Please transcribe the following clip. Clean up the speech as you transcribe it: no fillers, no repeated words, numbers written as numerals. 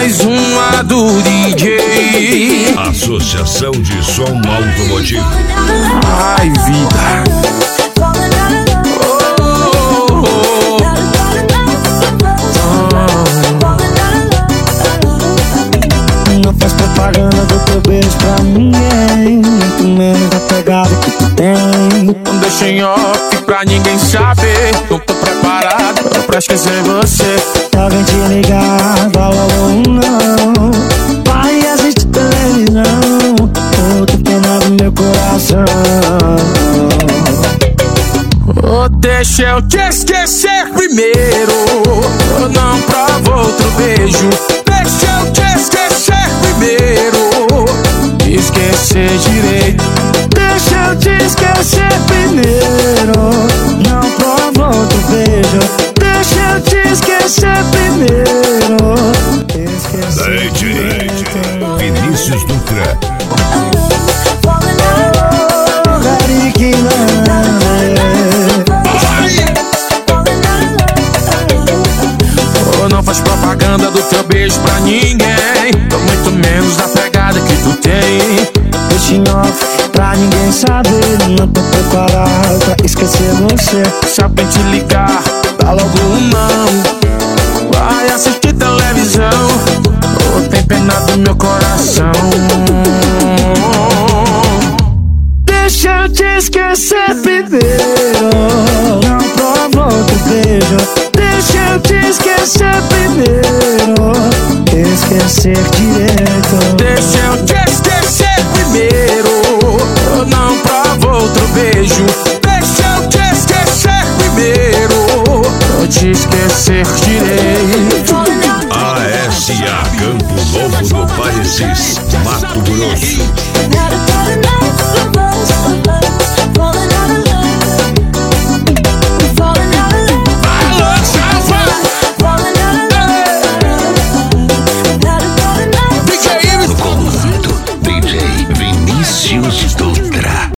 mais uma do DJ. Associação de Som Automotivo. Ai, vida. Não faz propaganda do teu beijo pra ninguém, muito menos da pegada que tu tem. Não deixa em off pra ninguém saber. Não tô preparado pra esquecer você. Se alguém te ligar, fala logo não. Vai assistir televisão, outra pena do meu coração. Oh, deixa eu te esquecer primeiro. Eu não provo outro beijo. Deixa eu te esquecer primeiro. Esquecer direito. Deixa eu te esquecer primeiro. Não provo outro beijo. Deixa eu te esquecer primeiro. Esquecer direito. Vinícius Dutra. Oh, não faz propaganda do teu beijo pra ninguém, muito menos da pegada que tu tem. Deixa em off pra ninguém saber. Não tô preparado pra esquecer você. Se alguém te ligar, dá logo um não. Vai assistir televisão, oh, tem pena do meu coração. Deixa eu te esquecer primeiro. Não provo outro beijo. Deixa eu te esquecer primeiro. Esquecer direito. Deixa eu te esquecer primeiro. Eu não provo outro beijo. Deixa eu te esquecer primeiro. Eu te esquecer direito. ASA Campo Novo do Parecis, Mato Grosso.